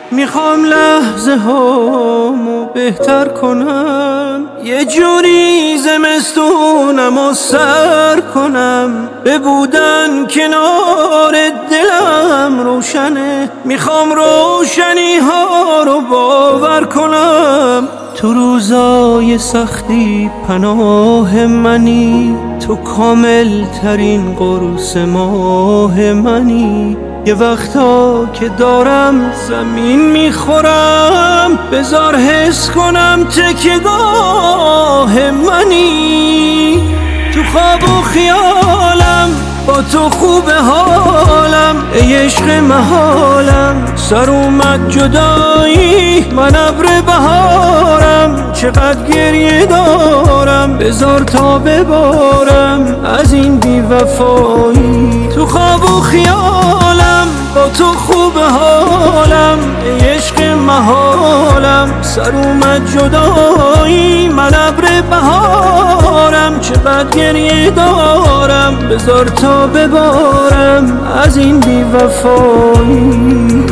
میخوام لحظه هامو بهتر کنم، یه جوری زمستونم و سر کنم، به بودن کنار دلم روشنه، میخوام روشنی ها رو باور کنم. تو روزای سختی پناه منی، تو کامل ترین قرص ماه منی. یه وقتا که دارم زمین میخورم، بذار حس کنم تکیه‌گاه منی. تو خواب و خیالم با تو خوب حالم، ای عشق محالم. سر اومد جدایی من ابر بهارم، چقدر گریه دارم بذار تا ببارم از این بی‌وفایی. تو خواب و خیالم با تو خوب حالم، ای عشق محالم. سر اومد جدایی من ابر بهارم، چقدر گریه دارم بذار تا ببارم از این بی‌وفایی.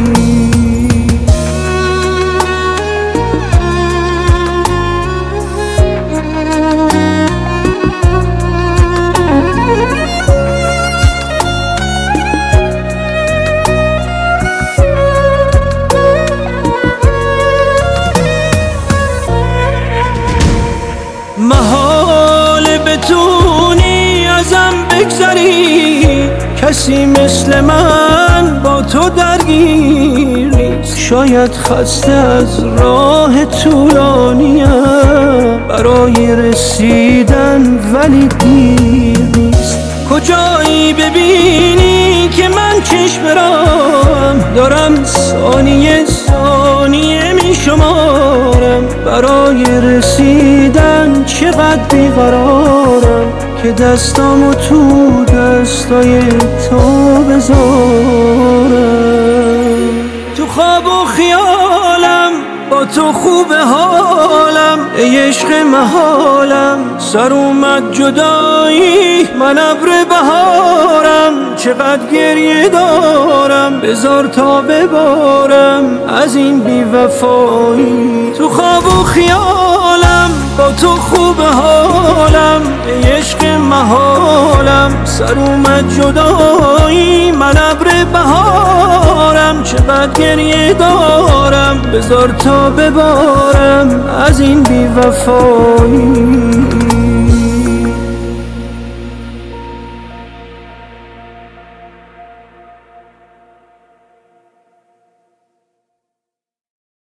محال بتونی ازم بگذری، کسی مثل من با تو درگیر نیست. شاید خسته از راه طولانیم برای رسیدن، ولی دیر نیست. کجایی ببینی که من چشم برم دارم، ثانیه ثانیه می شمارم. برای رسیدن چقدر بیقرارم که دستامو تو دستای تو بذارم. تو خواب و خیالم با تو خوب حالم، ای عشق محالم. سر اومد جدایی من ابر بهارم، چقدر گریه دارم بذار تا ببارم از این بی‌وفایی. تو خواب و خیالم با تو خوب حالم، ای عشق محالم. سر اومد جدایی من ابر بهارم، چقدر گریه دارم بذار تا ببارم از این بی‌وفایی.